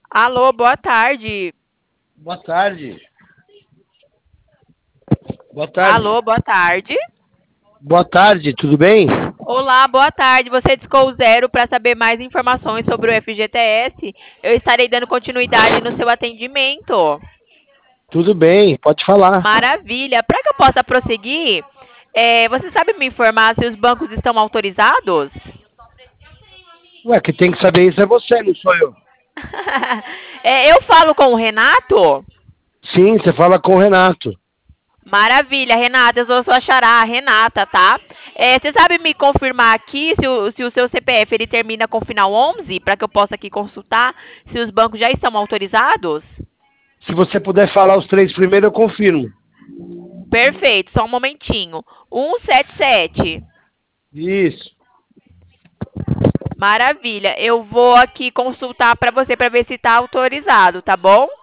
Alô, boa tarde. Boa tarde. Boa tarde. Alô, boa tarde. Boa tarde, tudo bem? Olá, boa tarde. Você discou o zero para saber mais informações sobre o FGTS. Eu estarei dando continuidade no seu atendimento. Tudo bem, pode falar. Maravilha. Para que eu possa prosseguir, você sabe me informar se os bancos estão autorizados? Ué, que tem que saber isso é você, não sou eu. Eu falo com o Renato? Sim, você fala com o Renato. Maravilha, Renata, eu sou sua xará, Renata, tá? Você sabe me confirmar aqui se o seu CPF ele termina com final 11, para que eu possa aqui consultar se os bancos já estão autorizados? Se você puder falar os três primeiro, eu confirmo. Perfeito, só um momentinho. 177. Isso. Maravilha, eu vou aqui consultar para você para ver se está autorizado, tá bom?